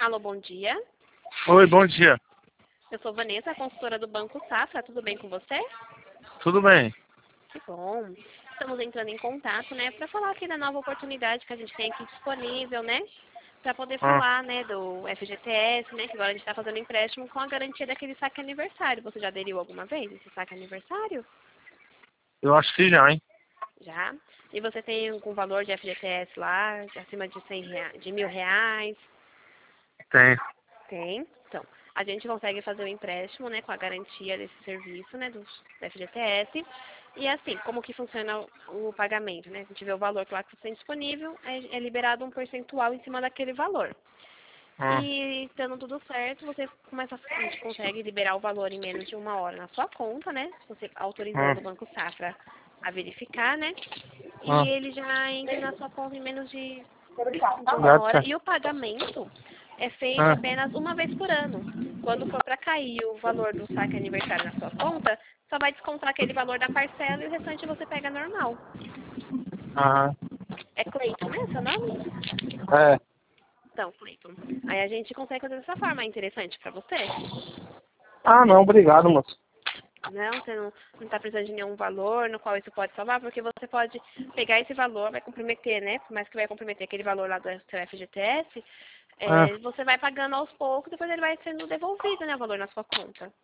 Alô, bom dia. Oi, bom dia. Eu sou Vanessa, consultora do Banco Safra. Tudo bem com você? Tudo bem? Que bom. Estamos entrando em contato, né, para falar aqui da nova oportunidade que a gente tem aqui disponível, né, para poder Ah, falar, né, do FGTS, né, que agora a gente está fazendo empréstimo com a garantia daquele saque aniversário. Você já aderiu alguma vez esse saque aniversário? eu acho que já, hein? Já. E você tem algum valor de FGTS lá, de acima de de R$ 1.000? Tem. Tem. Então, a gente consegue fazer o empréstimo, né, com a garantia desse serviço, né, do FGTS. E assim, como que funciona o pagamento, né? A gente vê o valor que lá que você tem disponível, é liberado um percentual em cima daquele valor. Ah, E estando tudo certo, a gente consegue liberar o valor em menos de uma hora na sua conta, né? Você ah, autorizando o Banco Safra a verificar, né? E ah. ele já entra na sua conta em menos de uma hora. Gotcha. E o pagamento é feito Ah, apenas uma vez por ano. Quando for para cair o valor do saque aniversário na sua conta, só vai descontar aquele valor da parcela e o restante você pega normal. ah, É Cleiton, né? Seu nome? é. Então, Cleiton. Aí a gente consegue fazer dessa forma. É interessante para você? Ah, não, obrigado, moço. Não, você não está precisando de nenhum valor no qual isso pode salvar, porque você pode pegar esse valor, vai comprometer, né? Por mais que vai comprometer aquele valor lá do seu FGTS, Ah, você vai pagando aos poucos, depois ele vai sendo devolvido, né? O valor na sua conta.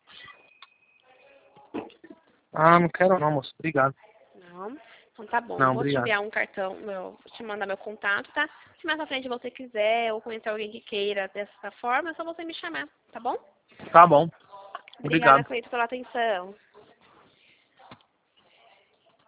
não quero não, moço. Obrigado. Não? Então tá bom, eu Não, vou te obrigado. enviar um cartão, vou te mandar meu contato, tá? Se mais à frente você quiser ou conhecer alguém que queira dessa forma, é só você me chamar, tá bom? Tá bom. Obrigada, Obrigado. Cleito, pela atenção.